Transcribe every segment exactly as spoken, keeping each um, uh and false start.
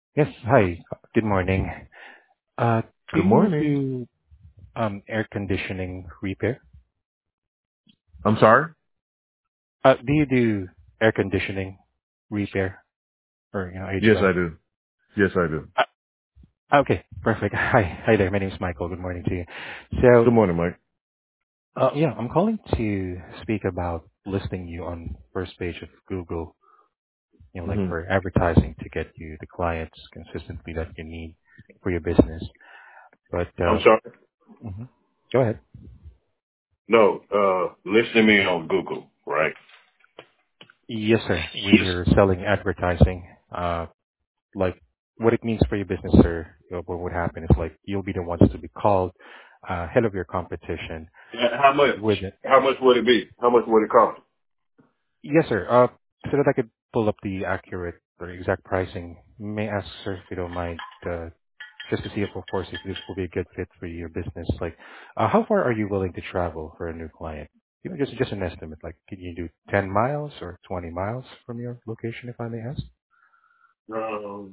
Yes. Hi. Good morning. Uh, Do Good you morning. do um air conditioning repair? I'm sorry? Uh, Do you do air conditioning repair or, you know, Yes, H V A C? I do. Yes, I do. Uh, Okay, perfect. Hi. Hi there. My name is Michael. Good morning to you. Good So, morning, Mike. uh yeah, I'm calling to speak about listing you on first page of Google, you know, like hmm for advertising to get you the clients consistently that you need for your business. But, I'm uh sorry? mhm. Go ahead. No, uh, listing me on Google, right? Yes, sir. Yes. We're selling advertising. Uh like what it means for your business, sir, you know, what would happen is like you'll be the ones to be called uh, ahead of your competition Uh, How much? with it. How much would it be? How much would it cost? Yes, sir. Uh, so that I could pull up the accurate or exact pricing, may I ask, sir, if you don't mind, uh, just to see if, of course, if this will be a good fit for your business. Like, uh, how far are you willing to travel for a new client? You know, just just an estimate. Like, can you do ten miles or twenty miles from your location, if I may ask? Um,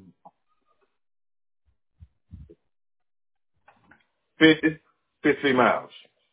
fifty, fifty miles.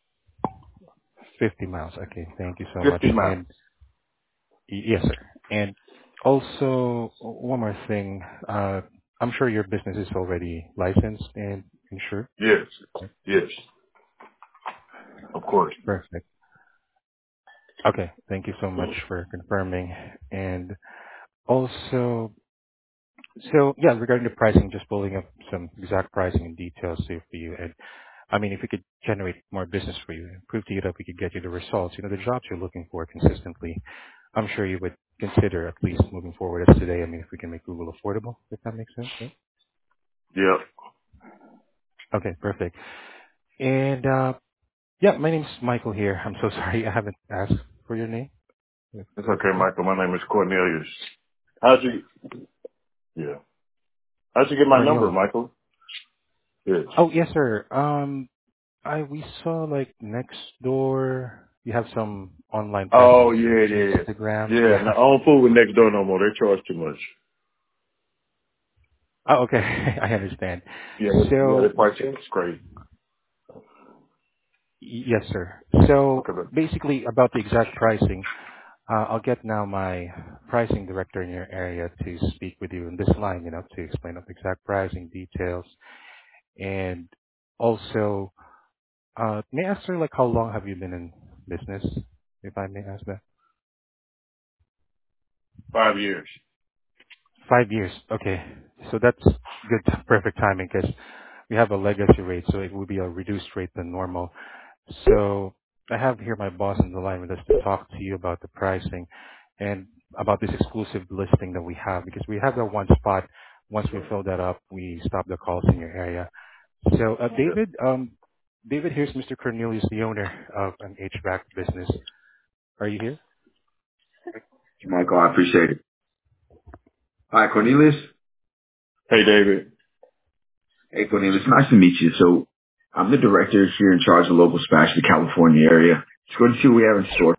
fifty miles. Okay, thank you so much. fifty miles. And Y- Yes, sir. And also, one more thing. Uh, I'm sure your business is already licensed and insured. Yes. Right? Yes. Of course. Perfect. Okay. Thank you so much for confirming. And also, so yeah, regarding the pricing, just pulling up some exact pricing and details here for you. And I mean, if we could generate more business for you and prove to you that we could get you the results, you know, the jobs you're looking for consistently, I'm sure you would consider at least moving forward as today. I mean, if we can make Google affordable, if that makes sense, right? Yep. Okay, perfect. And uh, yeah, my name's Michael here. I'm so sorry I haven't asked for your name. If It's that's okay, okay. Michael. My name is Cornelius. How'd you, yeah. How'd you get my number, Cornelius. Michael? Yes. Oh yes, sir. Um, I we saw like next door. You have some online presence Oh, like yeah, yeah. Instagram. Yeah, no, Yeah. I don't fool with next door no more. They charge too much. Oh, okay. I understand. Yeah, that- yeah, So the pricing is crazy. y- yes, sir. So Okay, but basically, about the exact pricing, uh, I'll get now my pricing director in your area to speak with you in this line, you know, to explain up exact pricing details. And also, uh, may I ask, sir, like, how long have you been in business, if I may ask that? five years. Five years. Okay. So that's good, perfect timing because we have a legacy rate, so it will be a reduced rate than normal. So I have here my boss on the line with us to talk to you about the pricing and about this exclusive listing that we have, because we have that one spot. Once we fill that up, we stop the calls in your area. So, uh, Yeah. David, um, David, here's Mister Cornelius, the owner of an H V A C business. Are you here? Michael, I appreciate it. Hi, Cornelius. Hey, David. Hey, Cornelius. Nice to meet you. So I'm the director here in charge of local Spanish, the California area. Just going to see what we have in store